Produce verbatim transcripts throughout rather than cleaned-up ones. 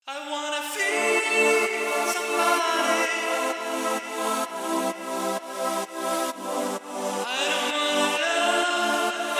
I wanna feel somebody. I don't wanna love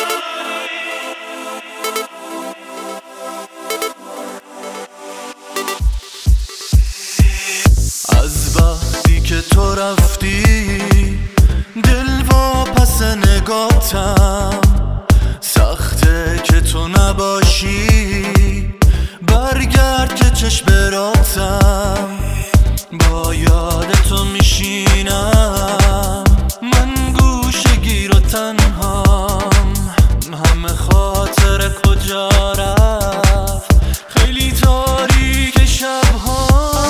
anybody. از وقتی که تو رفتی دل واپس نگاتم، سخته که تو نباشی، برگرد که چشم براتم. با یاد تو میشینم من گوشه گیر و تنهام، همه خاطر کجا رفت، خیلی تاریک شبها.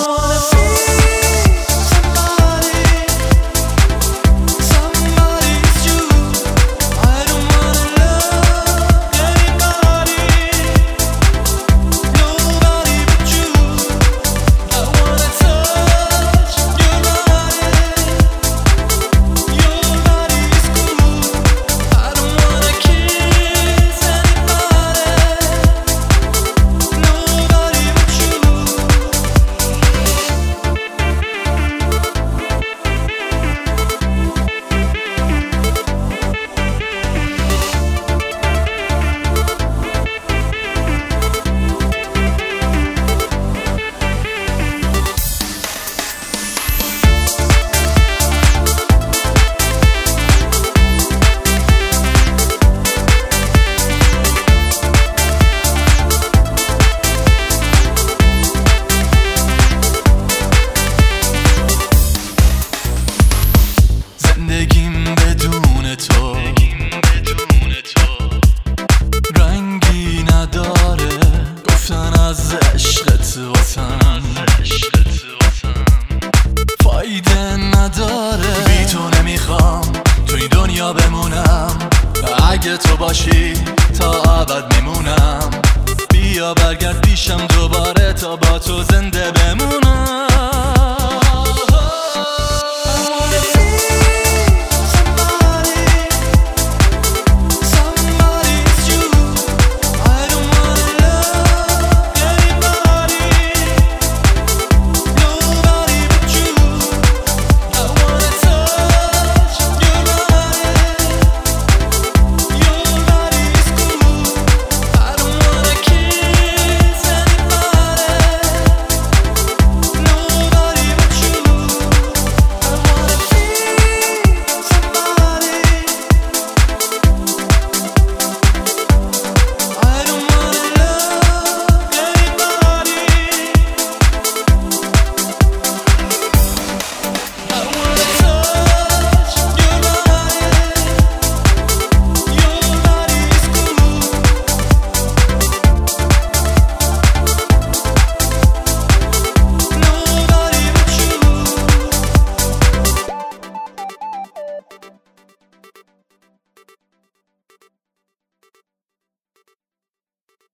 زندگیم بدون تو رنگی نداره، گفتن از عشقت واسم فایده نداره. بی تو نمیخوام تو این دنیا بمونم، اگه تو باشی تا ابد میمونم. بیا برگرد پیشم دوباره تا با تو زنده بمونم.